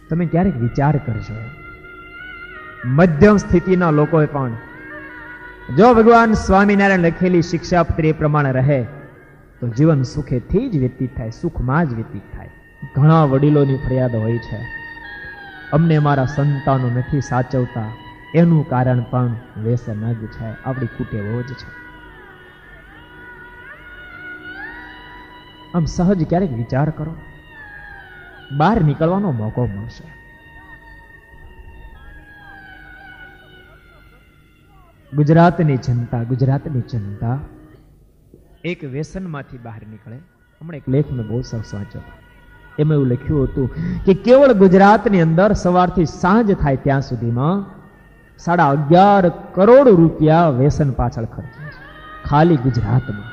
તમે ક્યારેક વિચાર કરશો, મધ્યમ સ્થિતિના લોકોએ પણ જો ભગવાન સ્વામિનારાયણ લખેલી શિક્ષાપત્રી એ પ્રમાણે રહે તો જીવન સુખેથી જ વ્યતીત થાય, સુખમાં જ વ્યતીત થાય. ઘણા વડીલોની ફરિયાદ હોય છે, અમને મારા સંતાનો નથી સાચવતા, એનું કારણ પણ વ્યસન જ છે, આપણી કુટેવો જ છે. આમ સહજ ક્યારેક વિચાર કરો, બહાર નીકળવાનો મોકો મળશે. ગુજરાતની જનતા એક વ્યસનમાંથી બહાર નીકળે. હમણાં એક લેખ મેં બહુ સરસ વાંચ્યો, એમાં એવું લખ્યું હતું કે કેવળ ગુજરાતની અંદર સવારથી સાંજ થાય ત્યાં સુધીમાં 11.5 કરોડ રૂપિયા વ્યસન પાછળ ખર્ચે છે, ખાલી ગુજરાતમાં.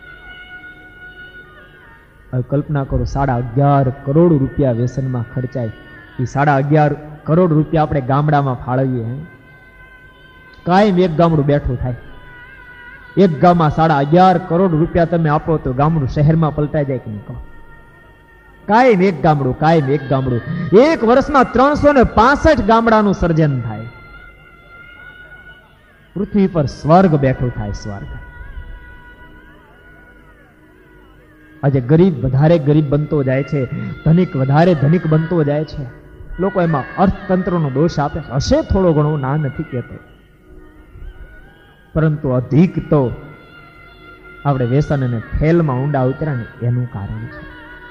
હવે કલ્પના કરો, 11.5 કરોડ રૂપિયા વ્યસનમાં ખર્ચાય. એ 11.5 કરોડ રૂપિયા આપણે ગામડામાં ફાળવીએ, કાયમ એક ગામડું બેઠું થાય. એક ગામમાં 11.5 કરોડ રૂપિયા તમે આપો તો ગામડું શહેરમાં પલટાઈ જાય કે નહીં કહો? કાયમ એક ગામડું. એક વર્ષમાં 365 ગામડાનું સર્જન થાય. પૃથ્વી પર સ્વર્ગ બેઠો થાય, સ્વર્ગ. આજે ગરીબ વધારે ગરીબ બનતો જાય છે, ધનિક વધારે ધનિક બનતો જાય છે. લોકો એમાં અર્થતંત્રનો દોષ આપે, હશે થોડો ઘણો, ના નથી કહેતો, પરંતુ અધિક તો આપણે વ્યસન અને ફેલમાં ઊંડા ઉતર્યા ને એનું કારણ છે.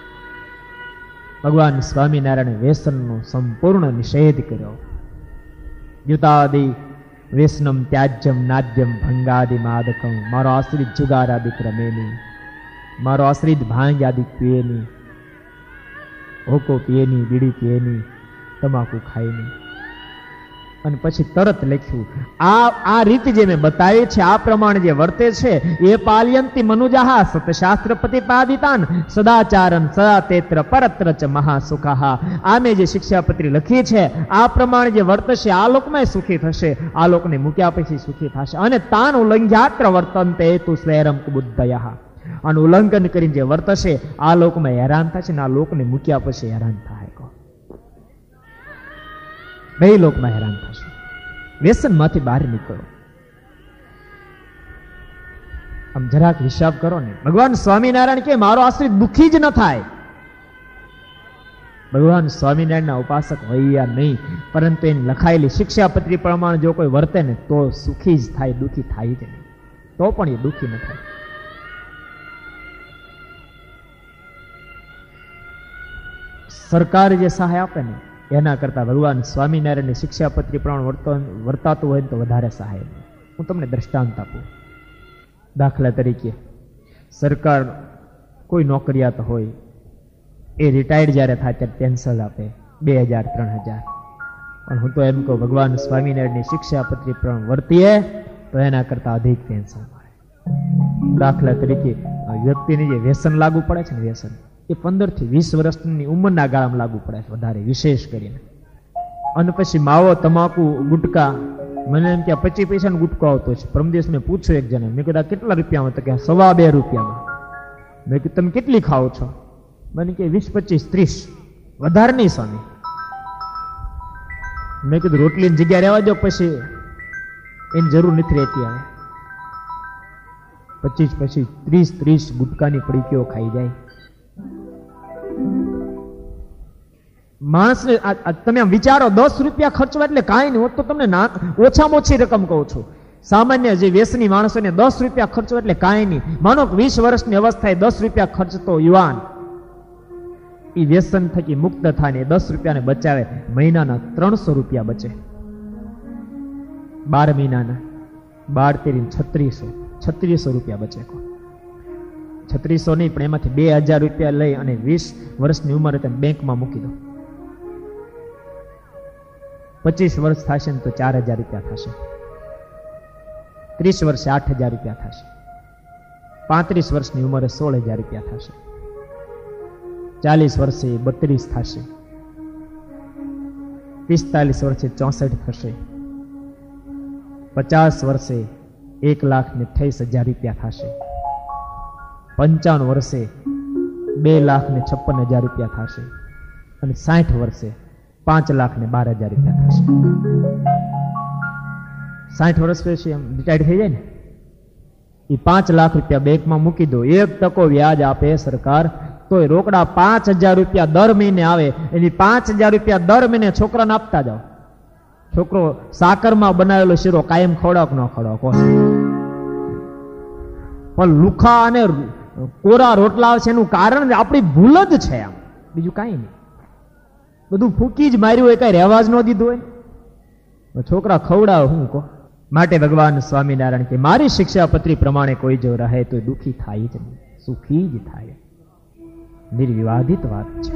ભગવાન સ્વામિનારાયણે વ્યસનનો સંપૂર્ણ નિષેધ કર્યો. યુતાદિ વ્યસનમ ત્યાજ્યમ નાદ્યમ ભંગાદિ માદકમ, મારો આશ્રિત જુગારાદિ ક્રમેની, મારો આશ્રિત ભાંગ આદિ પીએની, હોકો પીએની, બીડી પીએની, તમાકુ ખાયની. અને પછી તરત લખ્યું, આ રીત જે મેં બતાવી છે, આ પ્રમાણે જે વર્તે છે, એ પાલયંતી મનુજાહ સતશાસ્ત્ર પ્રતિપાદિતાન સદાચારન સદા તેત્ર પરત્ર ચ મહાસુખાહ. આ મેં જે શિક્ષાપત્રી લખી છે, આ પ્રમાણે જે વર્તશે આ લોકમાં સુખી થશે, આ લોકને મૂક્યા પછી સુખી થશે. અને તાન ઉલ્લંઘ્યાત્ર વર્તન્તે તુ સ્વૈરમ કુબુદ્ધયઃ. અને ઉલ્લંઘન કરીને જે વર્તશે આ લોકમાં હેરાન થશે ને આ લોકને મૂક્યા પછી હેરાન થાય. બે લોકમાં હેરાન થશે. વ્યસનમાંથી બહાર નીકળો. આમ જરાક હિસાબ કરો ને. ભગવાન સ્વામિનારાયણ કે મારો આશ્રિત દુઃખી જ ન થાય. ભગવાન સ્વામિનારાયણના ઉપાસક હોય નહીં, પરંતુ એની લખાયેલી શિક્ષાપત્રી પ્રમાણે જો કોઈ વર્તે ને તો સુખી જ થાય, દુઃખી થાય જ નહીં. તો પણ એ દુઃખી ન થાય. સરકાર જે સહાય આપે ને એના કરતા ભગવાન સ્વામિનારાયણની શિક્ષાપત્રી પ્રમાણે વર્તાતું હોય તો વધારે સહાય. હું તમને દ્રષ્ટાંત આપું. દાખલા તરીકે સરકાર કોઈ નોકરિયાત હોય, એ રિટાયર્ડ જ્યારે થાય ત્યારે પેન્શન આપે 2000-3000. પણ હું તો એમ કહું, ભગવાન સ્વામિનારાયણની શિક્ષાપત્રી પ્રમાણે વર્તીએ તો એના કરતા અધિક પેન્શન મળે. દાખલા તરીકે વ્યક્તિને જે વ્યસન લાગુ પડે છે ને, વ્યસન એ 15 થી 20 વર્ષની ઉંમરના ગાળામાં લાગુ પડે છે વધારે, વિશેષ કરીને. અને પછી માવો, તમાકુ, ગુટકા, મને એમ કે 25 પૈસાનો ગુટકો આવતો છે. પરમ દિવસ મેં પૂછ્યું એક જણા, મેં કીધું કેટલા રૂપિયામાં? તો કે 2.25 રૂપિયામાં. મેં કીધું તમે કેટલી ખાઓ છો? મને કે 20, 25, 30, વધારે નહીં સ્વામી. મેં કીધું રોટલીની જગ્યા રહેવા દો, પછી એની જરૂર નથી રહેતી. આવે 25 પછી 30 ગુટકાની પડીકીઓ ખાઈ જાય. માણસને તમે આમ વિચારો, 10 રૂપિયા ખર્ચવા એટલે કાંઈ નહીં હોત. તો તમને ઓછામાં ઓછી રકમ કહું છું. સામાન્ય જે વ્યસની માણસોને 10 રૂપિયા ખર્ચવા એટલે કાંઈ નહીં. માનો કે 20 વર્ષની અવસ્થાએ 10 રૂપિયા ખર્ચતો યુવાન એ વ્યસન થકી મુક્ત થાય ને 10 રૂપિયાને બચાવે, મહિનાના 300 રૂપિયા બચે. 12 મહિનાના 12 3600 રૂપિયા બચે. 3600 નહીં, પણ એમાંથી 2000 રૂપિયા લઈ અને 20 વર્ષની ઉંમરે તમે બેંકમાં મૂકી દો. 25 વર્ષ થશે ને તો 4000 રૂપિયા થશે. 30 વર્ષે 8000 રૂપિયા થશે. 35 વર્ષની ઉંમરે 16000 રૂપિયા થશે. 40 વર્ષે 32 થશે. 45 વર્ષે 64 થશે. 50 વર્ષે 1,28,000 રૂપિયા થશે. 55 વર્ષે 2,56,000 રૂપિયા થશે. અને 60 વર્ષે 5,12,000 રૂપિયા થશે. 60 વર્ષ પછી એમ રિટાયર્ડ થઈ જાય ને, એ 5 લાખ રૂપિયા બેંકમાં મૂકી દો, 1% વ્યાજ આપે સરકાર, તો રોકડા 5,000 રૂપિયા દર મહિને આવે. એની 5,000 રૂપિયા દર મહિને છોકરાને આપતા જાઓ. છોકરો સાકરમાં બનાવેલો શીરો કાયમ ખવડાવ ન ખવડાવ કહો, પણ લુખા અને કોરા રોટલા આવશે એનું કારણ આપણી ભૂલ જ છે, આમ બીજું કાંઈ નહીં. બધું ફૂકી જ માર્યું હોય, કઈ રહેવા જ ન દીધું હોય, છોકરા ખવડાવ હું કહો. માટે ભગવાન સ્વામિનારાયણ કે મારી શિક્ષાપત્રી પ્રમાણે કોઈ જો રહે તો દુઃખી થાય જ નહીં, સુખી જ થાય. નિર્વિવાદિત વાત છે.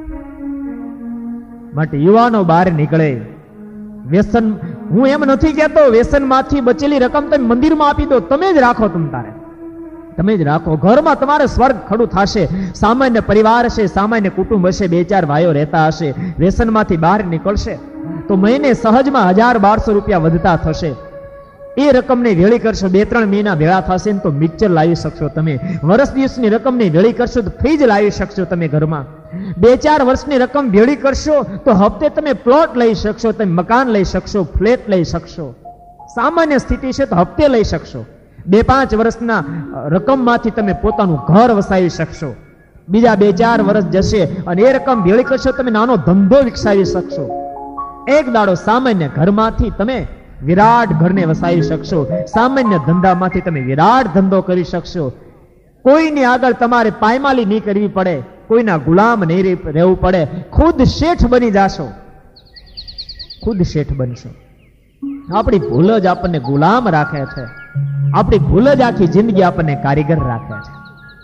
માટે યુવાનો બહાર નીકળે. વ્યસન, હું એમ નથી કહેતો વ્યસન માંથી બચેલી રકમ તમે મંદિરમાં આપી દો, તમે જ રાખો, તમે જ રાખો. ઘરમાં તમારે સ્વર્ગ ખડું થશે. સામાન્ય પરિવાર હશે, સામાન્ય કુટુંબ હશે, 2-4 ભાઈઓ રહેતા હશે, વ્યસનમાંથી બહાર નીકળશે તો મહિને સહજમાં 1,000-1,200 રૂપિયા વધતા થશે. એ રકમને વેળી કરશો, 2-3 મહિના ભેળા થશે ને તો મિક્સર લાવી શકશો તમે. વર્ષ દિવસની રકમની વેળી કરશો તો ફ્રીજ લાવી શકશો તમે ઘરમાં. 2-4 વર્ષની રકમ ભેળી કરશો તો હપ્તે તમે પ્લોટ લઈ શકશો, તમે મકાન લઈ શકશો, ફ્લેટ લઈ શકશો. સામાન્ય સ્થિતિ છે તો હપ્તે લઈ શકશો. 2-5 વર્ષના રકમમાંથી તમે પોતાનું ઘર વસાવી શકશો. બીજા 2-4 વર્ષ જશે અને એ રકમ ભેળી કરશો, તમે નાનો ધંધો વિકસાવી શકશો. એક દાડો સામાન્ય ઘરમાંથી તમે વિરાટ ઘરને વસાવી શકશો. સામાન્ય ધંધામાંથી તમે વિરાટ ધંધો કરી શકશો. કોઈની આગળ તમારે પાયમાલી નહીં કરવી પડે, કોઈના ગુલામ નહીં રહેવું પડે. ખુદ શેઠ બની જાશો, ખુદ શેઠ બનશો. આપણી ભૂલ જ આપણને ગુલામ રાખે છે, આપણી ભૂલ જ આખી જિંદગી આપણને કારીગર રાખે છે.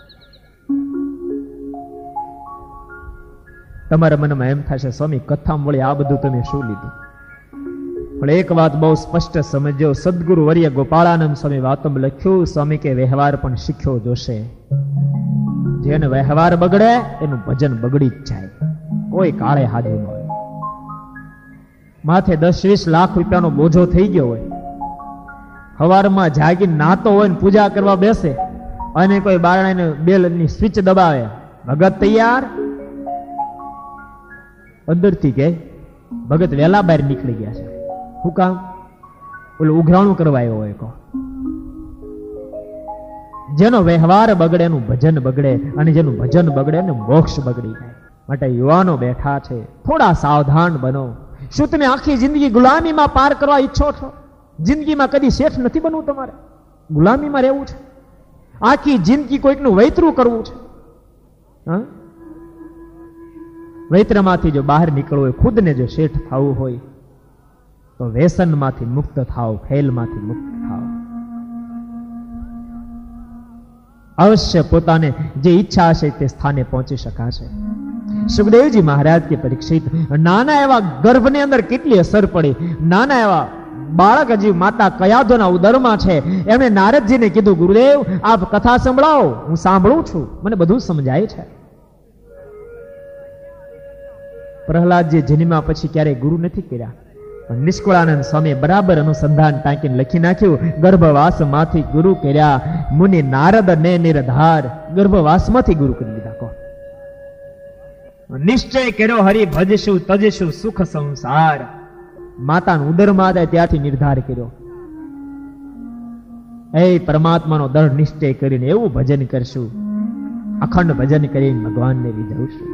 તમારા મનમાં એમ થશે સ્વામી કથા મળી આ બધું તમે શું લીધું? પણ એક વાત બહુ સ્પષ્ટ સમજો. સદગુરુ વર્ય ગોપાળાનંદ સ્વામી વાતમાં લખ્યું, સ્વામી કે વ્યવહાર પણ શીખ્યો જોશે. જેને વ્યવહાર બગડે એનું ભજન બગડી જ જાય, કોઈ કાળે હાજર ન હોય. માથે 10-20 લાખ રૂપિયાનો બોજો થઈ ગયો હોય, સવારમાં જાગીને નાતો હોય ને પૂજા કરવા બેસે અને કોઈ બારણાને બેલની સ્વિચ દબાવે, ભગત તૈયાર, અંદરથી કે ભગત વહેલા બહાર નીકળી ગયા છે. શું કામ? ઓલું ઉઘરાણું કરવા આવ્યો હોય. કહો, જેનો વ્યવહાર બગડે એનું ભજન બગડે, અને જેનું ભજન બગડે એને મોક્ષ બગડી જાય. માટે યુવાનો બેઠા છે, થોડા સાવધાન બનો. શું તમે આખી જિંદગી ગુલામીમાં પાર કરવા ઈચ્છો છો? જિંદગીમાં કદી શેઠ નથી બનવું, તમારે ગુલામીમાં રહેવું છે. આખી જિંદગી કોઈકનું વૈતરું કરવું છે. વૈત્રમાંથી જો બહાર નીકળવું હોય, ખુદને જો શેઠ થવું હોય તો વ્યસનમાંથી મુક્ત થાવ, ખેલમાંથી મુક્ત થાવ. અવશ્ય પોતાને જે ઈચ્છા હશે તે સ્થાને પહોંચી શકાશે. સુખદેવજી મહારાજ કે પરીક્ષિત, નાના એવા ગર્ભની અંદર કેટલી અસર પડી. નાના એવા બાળક હજી માતા કયાધોના ઉદરમાં છે. એમણે નારદજીને કીધું, ગુરુદેવ આપ કથા સંભળાવો, હું સાંભળું છું, મને બધું સમજાય છે. પ્રહલાદજી જન્મ્યા પછી ક્યારેય ગુરુ નથી કર્યા. નિષ્કુળાનંદ સ્વામી બરાબર અનુસંધાન ટાંકીને લખી નાખ્યું, ગર્ભવાસ માંથી ગુરુ કર્યા, મુનિ નારદ ને નિરધાર. ગર્ભવાસમાંથી ગુરુ કરી દીધા. કહો, નિશ્ચય કર્યો હરિ ભજશું તજશું સુખ સંસાર. માતાનું ઉદરમાં હતા ત્યારથી નિર્ધાર કર્યો, એ પરમાત્માનો દૃઢ નિશ્ચય કરીને એવું ભજન કરશું, અખંડ ભજન કરીને ભગવાનને રીઝવશું.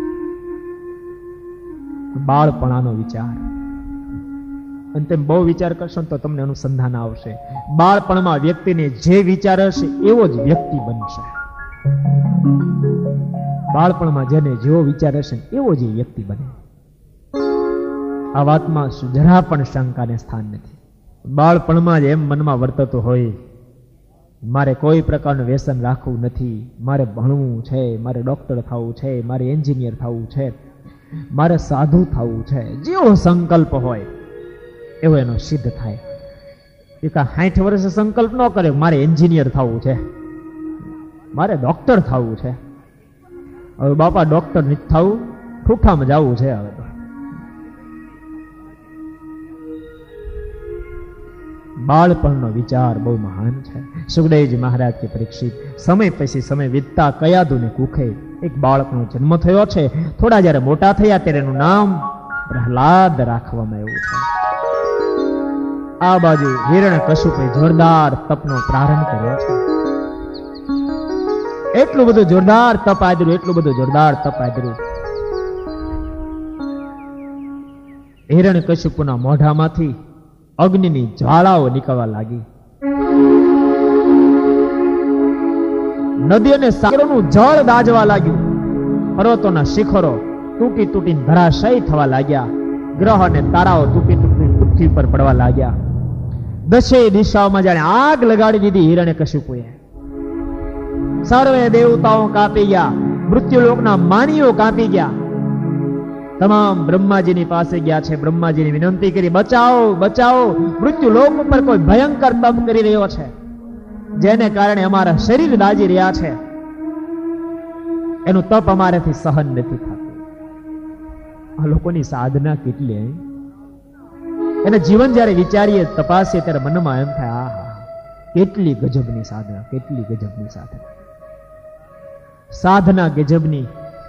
બાળપણાનો વિચાર, અને તેમ બહુ વિચાર કરશો તો તમને અનુસંધાન આવશે. બાળપણમાં વ્યક્તિને જે વિચાર હશે એવો જ વ્યક્તિ બનશે. બાળપણમાં જેને જેવો વિચાર હશે એવો જ વ્યક્તિ બને. આ વાતમાં જરા પણ શંકાને સ્થાન નથી. બાળપણમાં જ એમ મનમાં વર્તતો હોય, મારે કોઈ પ્રકારનું વ્યસન રાખવું નથી, મારે ભણવું છે, મારે ડોક્ટર થવું છે, મારે એન્જિનિયર થવું છે, મારે સાધુ થવું છે, જેવો સંકલ્પ હોય એવો એનો સિદ્ધ થાય. એ 60 વર્ષે સંકલ્પ ન કરે મારે એન્જિનિયર થવું છે, મારે ડોક્ટર થવું છે. હવે બાપા ડોક્ટર નથી થવું, ઠૂઠામાં જવું છે. હવે તો બાળપણનો વિચાર બહુ મહાન છે. સુખદેવજી મહારાજ કે પરીક્ષિત, સમય પછી સમય વીતતા કયાદુને કુખે એક બાળકનો જન્મ થયો છે. થોડા જયારે મોટા થયા ત્યારે એનું નામ પ્રહલાદ રાખવામાં આવ્યું છે. આ બાજુ હિરણ્યકશ્યપે જોરદાર તપનો પ્રારંભ કર્યો છે. એટલું બધું જોરદાર તપ આદર્યું, એટલું બધું જોરદાર તપ આદર્યું. હિરણ્યકશ્યપુના મોઢામાંથી અગ્નિની જ્વાળાઓ નીકળવા લાગી. નદી અને સાગરોનું જળ દાજવા લાગ્યું. પર્વતોના શિખરો તૂટી તૂટીને ધરાશય થવા લાગ્યા. ગ્રહ અને તારાઓ તૂટી તૂટી પૃથ્વી પર પડવા લાગ્યા. દશે દિશાઓમાં જાણે આગ લગાડી દીધી હિરણ્યકશ્યપુએ. સર્વે દેવતાઓ કાપી ગયા, મૃત્યુલોકના માનીઓ કાપી ગયા. તમામ બ્રહ્માજીની પાસે ગયા છે. બ્રહ્માજીની વિનંતી કરી, બચાવો બચાવો, મૃત્યુલોક ઉપર કોઈ ભયંકર તપ કરી રહ્યો છે, જેને કારણે અમારા શરીર દાજી રહ્યા છે. એનું તપ અમારાથી સહન નથી થતું. આ લોકોની સાધના કેટલી, એને જીવન જયારે વિચારીએ, તપાસીએ, ત્યારે મનમાં એમ થાય, આહા, કેટલી ગજબની સાધના, કેટલી ગજબની સાધના. સાધના ગજબની,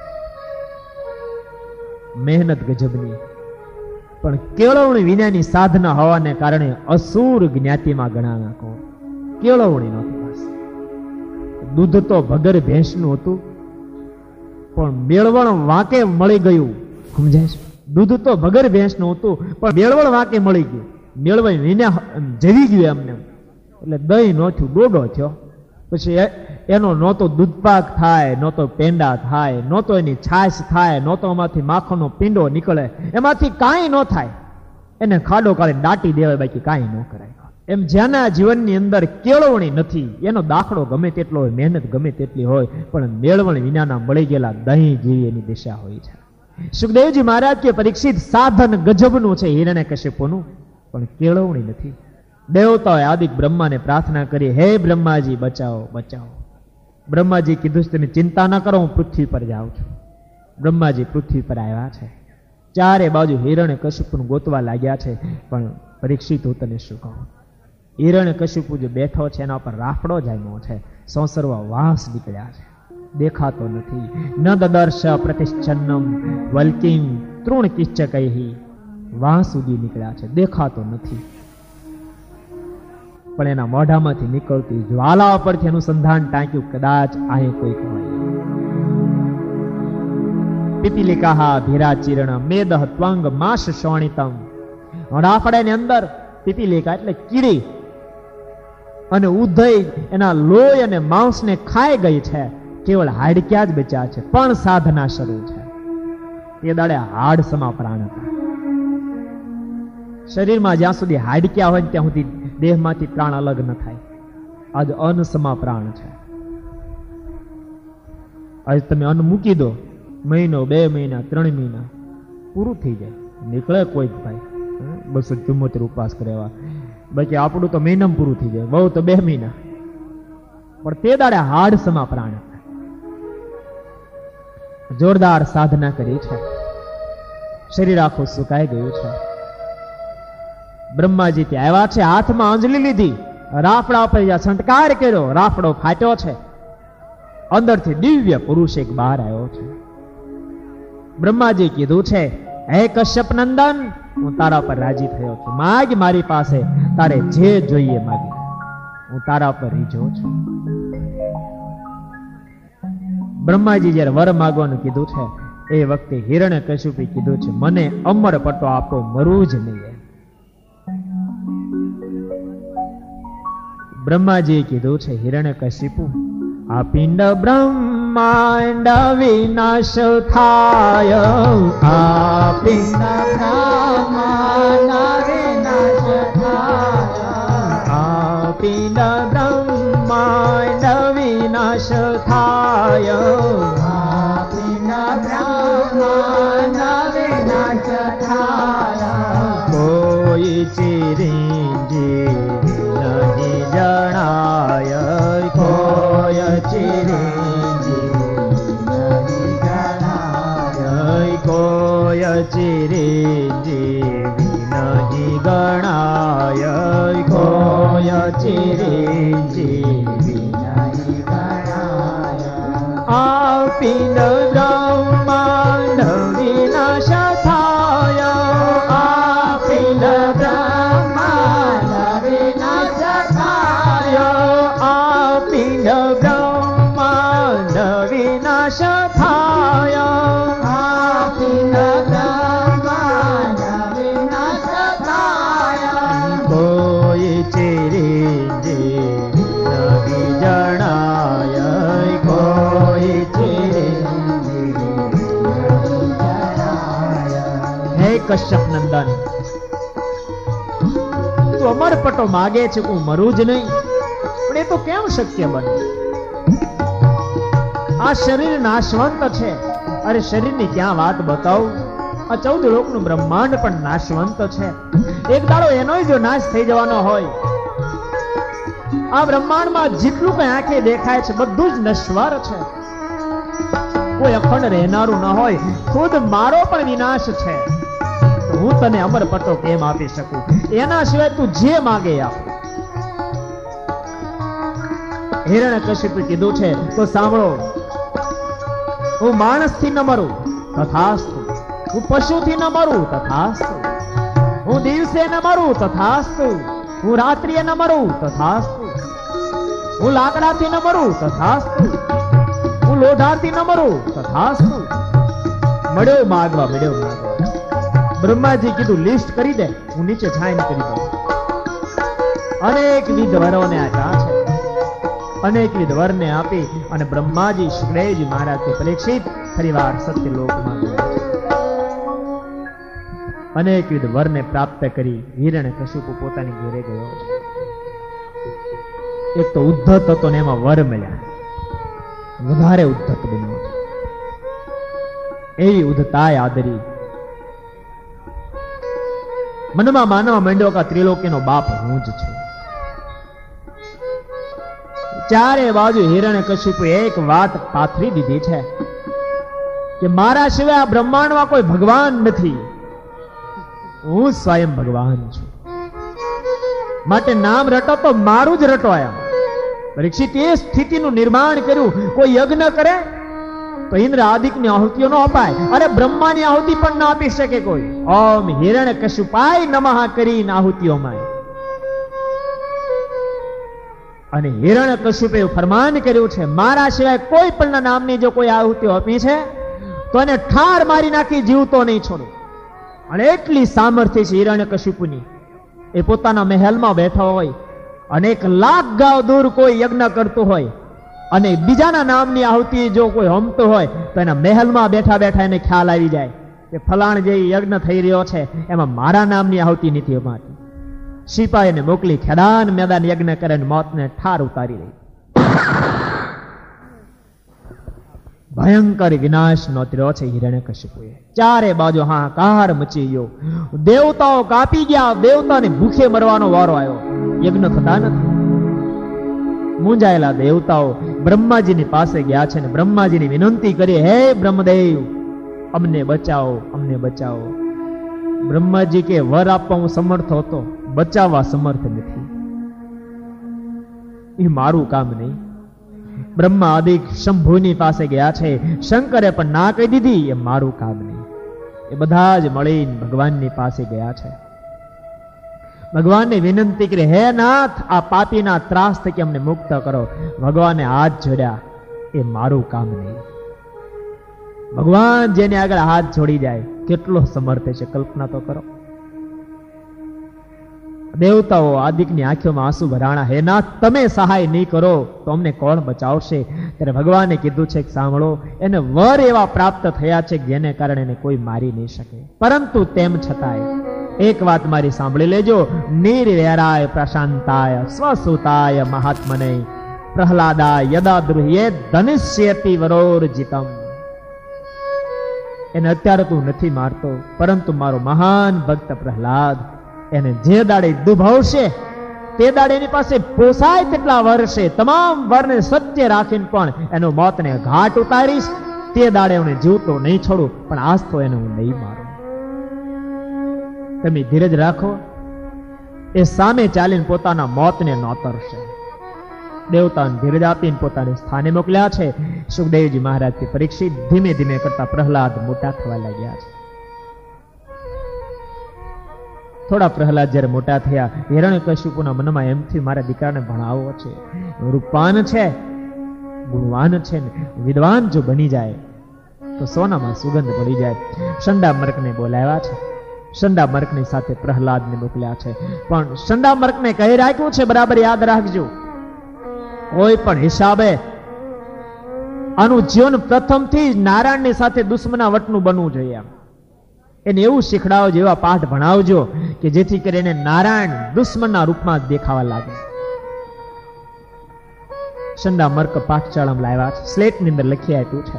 મહેનત ગજબની, પણ કેળવણી વિનાની સાધના હોવાને કારણે અસુર જ્ઞાતિમાં ગણાના કહો. કેળવણી નહોતી બસ. દૂધ તો ભગર ભેંસનું હતું, પણ બેળવણ વાંકે મળી ગયું. સમજાય છે? દૂધ તો ભગર ભેંસનું હતું, પણ બેળવણ વાંકે મળી ગયું. મેળવાઈ વિના જવી ગયું એમને. એટલે દહીં નો થયું, ડોડો થયો. પછી એનો નો તો દૂધપાક થાય, નો તો પેંડા થાય, નો તો એની છાશ થાય, નો તો એમાંથી માખણનો પીંડો નીકળે. એમાંથી કાંઈ ન થાય. એને ખાડો કાઢી દાટી દેવાય, બાકી કાંઈ ન કરાય. એમ જેના જીવનની અંદર કેળવણી નથી, એનો દાખલો ગમે તેટલો હોય, મહેનત ગમે તેટલી હોય, પણ મેળવણ વિનાના મળી ગયેલા દહીં જેવી એની દિશા હોય છે. સુખદેવજી મહારાજ કે પરીક્ષિત સાધન ગજબનું છે હિરણ્યકશ્યપુનું, પણ કેળવણી નથી. દેવતાઓએ આદિક બ્રહ્માને પ્રાર્થના કરી, હે બ્રહ્માજી બચાવો બચાવો. બ્રહ્માજી કીધું, તમે ચિંતા ન કરો, હું પૃથ્વી પર જાઉં છું. બ્રહ્માજી પૃથ્વી પર આવ્યા છે. ચારે બાજુ હિરણ્યકશ્યપુને ગોતવા લાગ્યા છે. પણ પરીક્ષિત, હું તને શું કહું, હિરણ્યકશ્યપુ જે બેઠો છે એના પર રાફડો જામ્યો છે. સંસર્વા વાંસ નીકળ્યા છે, દેખાતો નથી. ન દદર્શ પ્રતિચ્છન્નમ વલ્કિમ તૃણ કિશ્ચ કૈહી. વાંસ ઉડી નીકળ્યા છે, દેખાતો નથી. પણ એના મોઢામાંથી નીકળતી જ્વાલા પરથી અનુસંધાન ટાંક્યું, કદાચ અહીં કોઈ હોય. પિપીલિકા ભીરાચીર્ણ મેદહ ત્વંગ માસ શોણિતમ. રાફડાની અંદર પિપીલિકા એટલે કીડી અને ઉધઈ એના લોહી અને માંસને ખાઈ ગઈ છે. કેવળ હાડક્યા જ બચ્યા છે, પણ સાધના શરૂ છે. તે દાડે હાડ સમા પ્રાણ હતા. શરીરમાં જ્યાં સુધી હાડક્યા હોય ત્યાં સુધી દેહમાંથી પ્રાણ અલગ ન થાય. આજ અન્ન સમા પ્રાણ છે. આજ તમે અન્ન મૂકી દો, મહિનો, 2 મહિના, 3 મહિના પૂરું થઈ જાય, નીકળે કોઈ ભાઈ 274 ઉપવાસ કરેવા. બાકી આપણું તો મહિનામાં પૂરું થઈ જાય, બહુ તો 2 મહિના. પણ તે દાડે હાડ સમા પ્રાણ હતા. જોરદાર સાધના કરી છે. શરીર આખું સુકાઈ ગયું છે. બ્રહ્માજી ત્યાં આવ્યા છે, હાથમાં અંજલિ લીધી, રાફડા પર છંટકાર કર્યો, રાફડો ફાટ્યો છે. અંદરથી દિવ્ય પુરુષ એક બહાર આવ્યો છે. બ્રહ્માજી કીધું છે, હે કશ્યપ નંદન, હું તારા પર રાજી થયો છું. માગ મારી પાસે, તારે જે જોઈએ માગી, હું તારા પર રીઝો છું. બ્રહ્માજી જયારે વર માગવાનું કીધું છે, એ વખતે હિરણ્યકશ્યપે કીધું છે, મને અમર પટ્ટો આપો, મરવું જ નહીં. બ્રહ્માજીએ કીધું છે, હિરણ્યકશ્યપુ, આ પિંડ બ્રહ્માંડ વિનાશ થાય, આ પિંડ બ્રહ્માંડ વિનાશ થાય, આ પિંડ બ્રહ્માંડ વિનાશ થાય, આ પિંડ બ્રહ્માંડ વિનાશ થાય, કોઈ ચિરંજીવ નહીં જણાય, કોઈ ચિરંજીવ નહીં ગણાય, કોઈ ચિરંજીવ નહીં ગણાય, કોઈ ચિરંજીવ નહીં ગણાય. આ પિંડ બ્રહ્માંડ વિનાશ થાય, કશ્યપ નંદન, તું અમર પટો માગે છે, હું મરું જ નહીં, પણ એ તો કેમ શક્ય બને? આ શરીર નાશવંત છે. અરે શરીરની ક્યાં વાત બતાવું? આ 14 લોકનું બ્રહ્માંડ પણ નાશવંત છે. એક દાડો એનો જો નાશ થઈ જવાનો હોય, આ બ્રહ્માંડમાં જેટલું કઈ આંખે દેખાય છે બધું જ નશ્વર છે. કોઈ અખંડ રહેનારું ન હોય. ખુદ મારો પણ વિનાશ છે, તો હું તને અમર પટ્ટો કેમ આપી શકું? એના સિવાય તું જે માગે આપ. હિરણ્યકશિપુએ કીધું છે તો સાંભળો, હું માણસથી ન મરું તથાસ્તુ, હું પશુથી ન મરું તથાસ્તુ, હું દિવસે ન મરું તથાસ્તુ, હું રાત્રિએ ન મરું તથાસ્તુ, હું લાકડાથી ન મરું તથાસ્તુ, હું લોઢાથી ન મરું તથાસ્તુ. મળ્યો માગવા, મળ્યો માગવા. બ્રહ્માજી કીધું લિસ્ટ કરી દે, હું નીચે છાઈને કરી દઉં. અનેક વિધ વરોને આ ચા છે, અનેક વિધ વરને આપી અને બ્રહ્માજી શુક્દેવજી મહારાજ કે પરીક્ષિત ફરીવાર સત્યલોકમાં ગયા. અનેક વિધ વરને પ્રાપ્ત કરી હિરણ્યકશિપુ પોતાની ઘરે ગયો. એક તો ઉદ્ધત હતો ને એમાં વર મળ્યા, વધારે ઉદ્ધત બન્યો. એવી ઉદ્ધતાય આદરી. મનમાં માનવા માંડ્યો કે ત્રિલોકીનો બાપ હું જ છું. ચારે બાજુ હિરણ્યકશિપુ એક વાત પાથરી દીધી છે કે મારા સિવાય આ બ્રહ્માંડમાં કોઈ ભગવાન નથી, હું સ્વયં ભગવાન છું. માટે નામ રટો તો મારું જ રટો. એમ પરીક્ષિત એ સ્થિતિનું નિર્માણ કર્યું. કોઈ યજ્ઞ કરે તો ઇન્દ્ર આદિકની આહુતિઓ ન અપાય. અરે બ્રહ્માની આહુતિ પણ ના આપી શકે કોઈ. ઓમ હિરણ્યકશિપાય નમઃ કરીને આહુતિઓમાં. અને હિરણ્યકશિપે ફરમાન કર્યું છે, મારા સિવાય કોઈ પણ નામની જો કોઈ આહુતિઓ આપી છે તો એને ઠાર મારી નાખી, જીવતો નહીં છોડું. અને એટલી સામર્થ્ય છે હિરણ્યકશિપુની. એ પોતાના મહેલમાં બેઠો હોય અને 1,00,000 ગાવ દૂર કોઈ યજ્ઞ કરતું હોય અને બીજાના નામની આહુતિ જો કોઈ હોમતો હોય તો એના મહેલમાં બેઠા બેઠા એને ખ્યાલ આવી જાય કે ફલાણ જે યજ્ઞ થઈ રહ્યો છે એમાં મારા નામની આહુતિ નથી હોતી. સિપાહીને મોકલી ખેદાન મેદાન યજ્ઞ કરે, મોતને ઠાર ઉતારી રહી. ભયંકર વિનાશ નોતર્યો છે હિરણ્યકશિપુએ. ચારે બાજુ હાહાકાર મચી ગયો. દેવતાઓ કાપી ગયા, દેવતાને ભૂખે મરવાનો વારો આવ્યો. યજ્ઞ થતા નથી. મૂંઝાયેલા દેવતાઓ બ્રહ્માજીની પાસે ગયા છે ને બ્રહ્માજીની વિનંતી કરી, હે બ્રહ્મદેવ અમને બચાવો, અમને બચાવો. બ્રહ્માજી કે વર આપવા હું સમર્થ હતો, બચાવવા સમર્થ નથી. એ મારું કામ નહીં. બ્રહ્મા આદિક શંભુની પાસે ગયા છે, શંકરે પણ ના કહી દીધી, એ મારું કામ નહીં. એ બધા જ મળીને ભગવાનની પાસે ગયા છે. ભગવાનને વિનંતી કરી, હે નાથ આ પાપીના ત્રાસ થકી અમને મુક્ત કરો. ભગવાને હાથ જોડ્યા, એ મારું કામ નહીં. ભગવાન જેને આગળ હાથ જોડી જાય કેટલો સમર્થ છે, કલ્પના તો કરો. દેવતાઓ આદિકની આંખોમાં આંસુ ભરાણા, હે નાથ તમે સહાય નહીં કરો તો અમને કોણ બચાવશે? ત્યારે ભગવાને કીધું છે કે સાંભળો, એને વર એવા પ્રાપ્ત થયા છે કે જેને કારણે એને કોઈ મારી નહીં શકે. પરંતુ તેમ છતાંય એક વાત મારી સાંભળી લેજો, નિર્વેરાય પ્રશાંતાય સ્વસુતાય મહાત્મને પ્રહલાદાય યદા દ્રુહ્યે ધનિષ્યતિ વરોર્જિતમ. એને અત્યારે તું નથી મારતો, પરંતુ મારો મહાન ભક્ત પ્રહલાદ એને જે દાડે દુભાવશે તે દાડે એની પાસે પોસાય તેટલા વર્ષે તમામ વરને સત્ય રાખીને પણ એનો મોતને ઘાટ ઉતારીશ. તે દાડે હું જીવતો નહીં છોડું, પણ આજ તો એને હું નહીં મારું. તમે ધીરજ રાખો. એ સામે ચાલીને પોતાના મોતને નોતરશે. દેવતાને ધીરજ આપીને પોતાને સ્થાને મોકલ્યા છે. સુખદેવજી મહારાજથી પરીક્ષિત ધીમે ધીમે કરતા પ્રહલાદ મોટા થવા લાગ્યા છે. થોડા પ્રહલાદ જયારે મોટા થયા, હિરણ્યકશિપુના મનમાં એમથી મારા દીકરાને ભણાવવો છે, રૂપવાન છે, ગુણવાન છે, વિદ્વાન જો બની જાય તો સોનામાં સુગંધ પડી જાય. સંડામર્કને બોલાવ્યા છે. સંડામર્કની સાથે પ્રહલાદને મોકલ્યા છે. પણ સંડામર્કને કહી રાખ્યું છે, બરાબર યાદ રાખજો, કોઈ પણ હિસાબે આનું જીવન પ્રથમથી જ નારાયણની સાથે દુશ્મના વટનું બનવું જોઈએ. એને એવું શીખડાવજો, એવા પાઠ ભણાવજો કે જેથી કરીને નારાયણ દુશ્મનના રૂપમાં દેખાવા લાગે. સંડા મર્ક પાઠશાળામાં લાવ્યા છે, સ્લેટની અંદર લખી આપ્યું છે,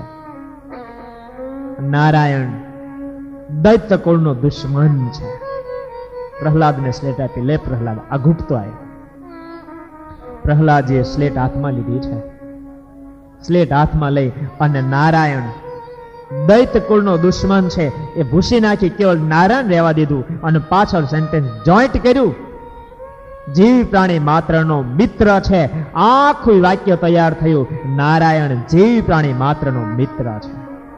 નારાયણ દૈત્ય કુળનો દુશ્મન છે. પ્રહલાદને સ્લેટ આપી, લે પ્રહલાદ, આ ઘૂંટતો આવ્યો. પ્રહલાદે સ્લેટ હાથમાં લીધી છે. સ્લેટ હાથમાં લઈ અને નારાયણ દૈત્ય કુળનો દુશ્મન છે એ ભૂસી નાખી કેવળ નારાયણ રહેવા દીધું અને પાછળ સેન્ટેન્સ જોઈન્ટ કર્યું, જીવ પ્રાણી માત્રનો મિત્ર છે. આખું વાક્ય તૈયાર થયું, નારાયણ જીવ પ્રાણી માત્રનો મિત્ર છે.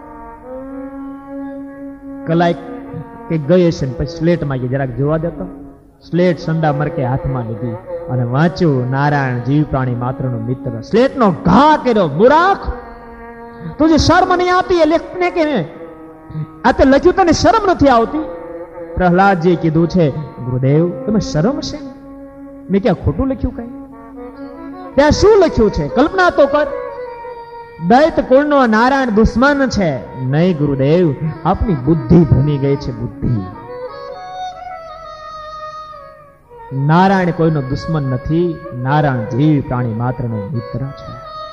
કલાક કે ગઈ છે પછી સ્લેટ માંગી, જરાક જોવા દેતો. સ્લેટ સંડા મરકે હાથમાં લીધી અને વાંચ્યું, નારાયણ જીવ પ્રાણી માત્રનો મિત્ર. સ્લેટનો ઘા કર્યો, મૂર્ખ, તુજે શર્મ નહીં આતી એ લેખને કે આ તે લખ્યું તને શરમ નથી આવતી? પ્રહલાદજી કીધું છે, ગુરુદેવ તમે શરમ છે? મેં ક્યાં ખોટું લખ્યું? કઈ ત્યાં શું લખ્યું છે? કલ્પના તો કર. દૈત્ય કુળનો નારાયણ દુશ્મન છે. નહીં ગુરુદેવ, આપની બુદ્ધિ ભમી ગઈ છે. બુદ્ધિ. નારાયણ કોઈનો દુશ્મન નથી. નારાયણ જીવ પ્રાણી માત્રનો મિત્ર છે.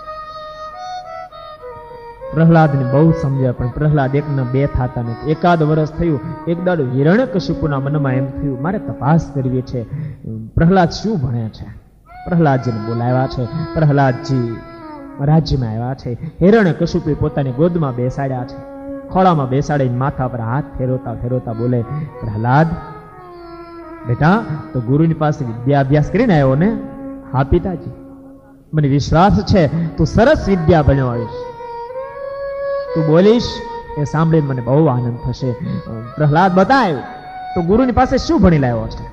પ્રહલાદને બહુ સમજ્યા, પણ પ્રહલાદ એકના બે થતા નથી. એકાદ વર્ષ થયું, એક દાડો હિરણ્યકશિપુના મનમાં એમ થયું, મારે તપાસ કરવી છે, પ્રહલાદ શું ભણે છે. પ્રહલાદજીને બોલાવ્યા છે. પ્રહલાદજી રાજ્યમાં આવ્યા છે. હિરણ્યકશિપુ પોતાની ગોદમાં બેસાડ્યા છે. ખોળામાં બેસાડીને માથા પર હાથ ફેરવતા ફેરવતા બોલે, પ્રહલાદ બેટા, તો ગુરુની પાસે વિદ્યા અભ્યાસ કરીને આવ્યો ને? હા પિતાજી, મને વિશ્વાસ છે તું સરસ વિદ્યા ભણ્યો આવીશ. તું બોલીશ એ સાંભળીને મને બહુ આનંદ થશે. પ્રહલાદ બતાવ્યું, તો ગુરુની પાસે શું ભણી લાવ્યો છે?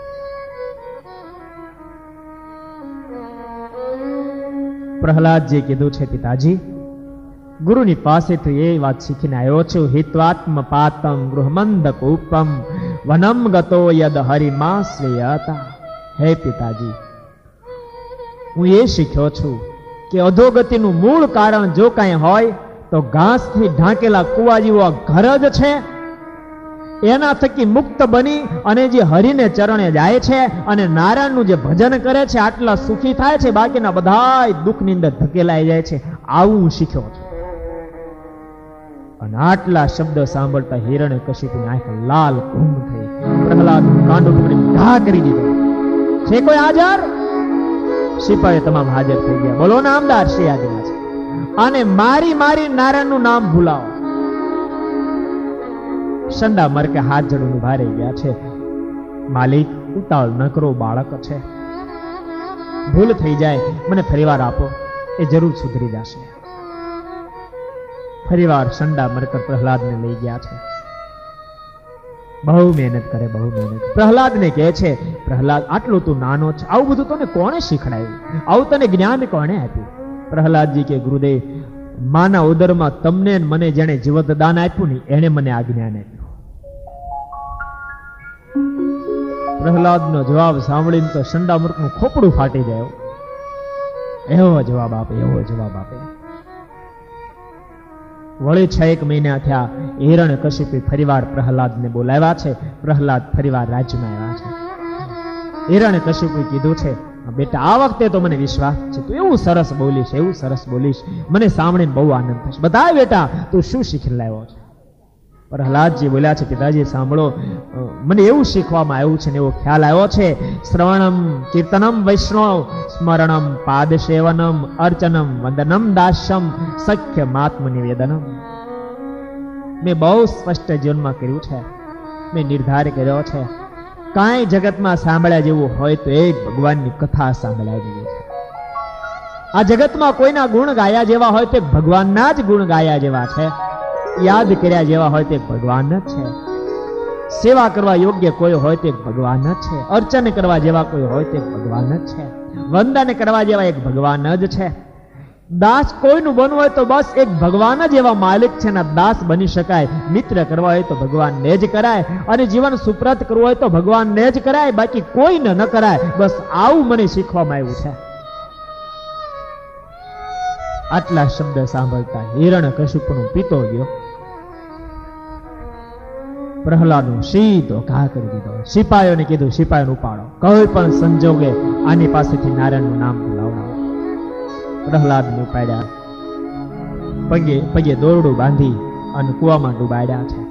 પ્રહલાદજી કીધું છે, પિતાજી ગુરુની પાસેથી એ વાત શીખીને આવ્યો છું, હિત્વાત્મ પાતમ ગૃહમંદ કૂપમ વનમ ગતો યદ હરિમાશ્રયતા. હે પિતાજી, હું એ શીખ્યો છું કે અધોગતિનું મૂળ કારણ જો કાંઈ હોય તો ઘાસથી ઢાંકેલા કુવા જેવો ઘર જ છે. એના થકી મુક્ત બની અને જે હરિને ચરણે જાય છે અને નારાયણનું જે ભજન કરે છે, આટલા સુખી થાય છે, બાકીના બધા દુઃખની અંદર ધકેલાઈ જાય છે. આવું હું શીખ્યો છું. અને આટલા શબ્દ સાંભળતા હિરણ્યકશિપુની આંખ લાલ ઘૂમ થઈ. પ્રહલાદ કાંડો પકડી ઘા કરી દીધો. છે કોઈ હાજર? સિપાહી તમામ હાજર થઈ ગયા. બોલો નામદાર શ્રી આજ્ઞા છે. અને મારી મારી નારાયણનું નામ ભૂલાવો. સંડા મરકે હાથ જોડીને ઉભા રહી ગયા છે. માલિક, ઉતાવળ ન કરો, બાળક છે, ભૂલ થઈ જાય, મને ફરીવાર આપો, એ જરૂર સુધરી જશે. ફરીવાર સંડા મરકર પ્રહલાદને લઈ ગયા છે. બહુ મહેનત કરે, બહુ મહેનત. પ્રહલાદને કહે છે, પ્રહલાદ આટલું તું નાનો છે, આવું બધું તને કોણે શીખડાયું? આવું તને જ્ઞાન કોણે આપ્યું? પ્રહલાદજી કે, ગુરુદેવ માના ઉદરમાં તમને મને જેને જીવત દાન આપ્યું ને એને મને આ જ્ઞાન આપ્યું. પ્રહલાદનો જવાબ સાંભળીને તો સંડા મૂર્ખનું ખોપડું ફાટી જાય. એવો જવાબ આપે, એવો જવાબ આપે. વળી 6 મહિના થયા. હિરણ્યકશિપુ ફરીવાર પ્રહલાદને બોલાવ્યા છે. પ્રહલાદ ફરીવાર રાજ્યમાં આવ્યા છે. હિરણ્યકશિપુએ કીધું છે, બેટા આ વખતે તો મને વિશ્વાસ છે, તું એવું સરસ બોલીશ, એવું સરસ બોલીશ, મને સાંભળીને બહુ આનંદ થશે. બતાય બેટા તું શું શીખી લાવ્યો છે. પ્રહલાદજી બોલ્યા છે, પિતાજી સાંભળો, મને એવું શીખવામાં આવ્યું છે ને એવો ખ્યાલ આવ્યો છે, શ્રવણમ કીર્તનમ વૈષ્ણવ સ્મરણમ પાદ સેવનમ અર્ચનમ વંદનમ દાસ્યમ સખ્યમાત્મ નિવેદનમ. મેં બહુ સ્પષ્ટ જીવનમાં કર્યું છે. મેં નિર્ધાર કર્યો છે, કાંઈ જગતમાં સાંભળ્યા જેવું હોય તો એક ભગવાનની કથા સાંભળ્યા જેવી છે. આ જગતમાં કોઈના ગુણ ગાયા જેવા હોય તો ભગવાનના જ ગુણ ગાયા જેવા છે. યાદ કર્યા જેવા હોય તે ભગવાન જ છે. સેવા કરવા યોગ્ય કોઈ હોય તે ભગવાન જ છે. અર્ચન કરવા જેવા કોઈ હોય તે ભગવાન જ છે. વંદન કરવા જેવા એક ભગવાન જ છે. દાસ કોઈનું બનવું હોય તો બસ એક ભગવાન જ એવા માલિક છે ને દાસ બની શકાય. મિત્ર કરવા હોય તો ભગવાનને જ કરાય અને જીવન સુપ્રત કરવું હોય તો ભગવાનને જ કરાય, બાકી કોઈને ન કરાય. બસ આવું મને શીખવામાં આવ્યું છે. આટલા શબ્દ સાંભળતા હિરણ્યકશિપુનો પિતો ગયો. પ્રહલાદનો સીધો ઘા કરી દીધો. સિપાહીઓને કીધું, સિપાહીઓને ઉપાડો, કોઈ પણ સંજોગે આની પાસેથી નારાયણનું નામ બોલાવડાવો. પ્રહલાદને ઉપાડ્યા, પગે દોરડું બાંધી અને કુવામાં ડૂબાડ્યા છે.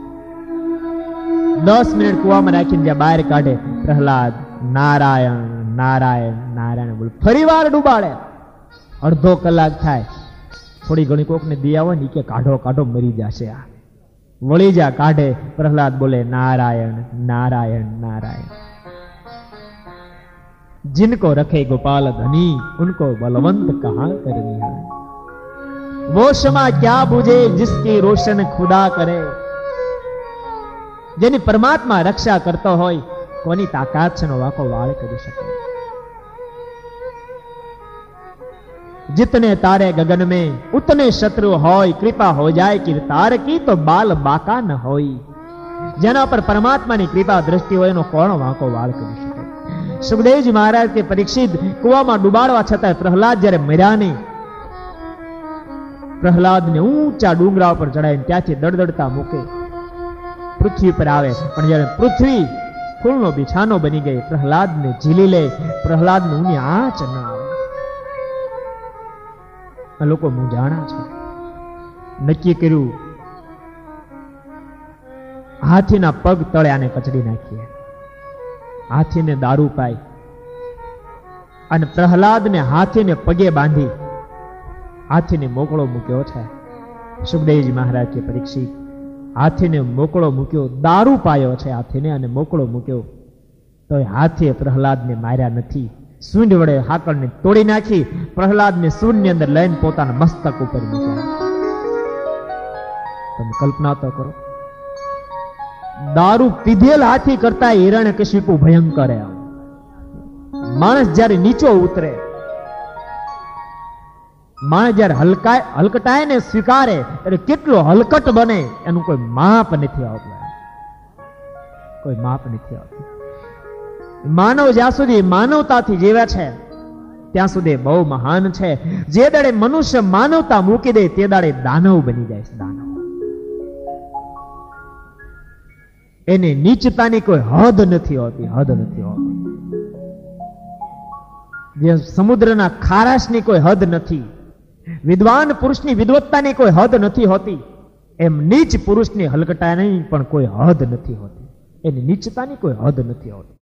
10 મિનિટ કુવામાં રાખીને જ્યાં બહાર કાઢે, પ્રહલાદ નારાયણ નારાયણ નારાયણ બોલ. ફરી વાર ડૂબાડે. અડધો કલાક થાય, થોડી ઘણી કોકને દિયા હોય ને કે કાઢો કાઢો મરી જશે આ, વળી જા કાઢે. પ્રહલાદ બોલે નારાયણ નારાયણ નારાયણ. जिनको रखे गोपाल धनी उनको बलवंत कहां करनी है, वो क्षमा क्या बुझे जिसकी रोशन खुदा करे. જેની પરમાત્મા રક્ષા કરતો હોય, કોની તાકાત છે નો વાકો વાળ કરી શકે. जितने तारे गगन में उतने शत्रु होय, कृपा हो जाए कि तार की तो बाल बाका न होय. જેના પર પરમાત્માની કૃપા દ્રષ્ટિ હોય એનો કોણ વાંકો વાળ કરી શકે. સુખદેવજી મહારાજ કે પરીક્ષિત કુવામાં ડુબાડવા છતાં પ્રહલાદ જયારે મર્યા નહીં, પ્રહલાદને ઊંચા ડુંગરા ઉપર ચડાવીને ત્યાંથી દડદડતા મૂકે, પૃથ્વી પર આવે. પણ જયારે પૃથ્વી ફૂલનો બિછાનો બની ગઈ, પ્રહલાદને ઝીલી લે, પ્રહલાદને ઊની આંચ ન આવે. આ લોકો મૂંઝાણા છે. નક્કી કર્યું હાથીના પગ તળે આને કચડી નાખીએ, હાથીને દારૂ પાય અને પ્રહલાદને હાથીને પગે બાંધી હાથીને મોકળો મૂક્યો છે. સુખદેવજી મહારાજ કે પરીક્ષિત હાથીને મોકળો મૂક્યો, દારૂ પાયો છે હાથીને અને મોકળો મૂક્યો, તો હાથીએ પ્રહલાદને માર્યા નથી. સૂંઢ વડે હાકળને તોડી નાખી, પ્રહલાદને સૂંઢની અંદર લઈને પોતાના મસ્તક ઉપર મૂક્યા. તમે કલ્પના તો કરો, દારૂ પીધેલ હાથી કરતા હિરણ્યકશિપુ ભયંકર. માણસ જયારે નીચો ઉતરે, માણસ જયારે હલકટાય ને સ્વીકારે એટલે કેટલો હલકટ બને એનું કોઈ માપ નથી આવતું, કોઈ માપ નથી આવતું. માનવ જ્યાં સુધી માનવતાથી જીવે છે ત્યાં સુધી બહુ મહાન છે. જે દાડે મનુષ્ય માનવતા મૂકી દે તે દાડે દાનવ બની જાય છે. દાનવ એને નીચતાની કોઈ હદ નથી હોતી, હદ નથી હોતી. જે સમુદ્રના ખારાશની કોઈ હદ નથી, વિદ્વાન પુરુષની વિદ્વત્તાની કોઈ હદ નથી હોતી, એમ નીચ પુરુષની હલકટાની પણ કોઈ હદ નથી હોતી, એની નીચતાની કોઈ હદ નથી હોતી.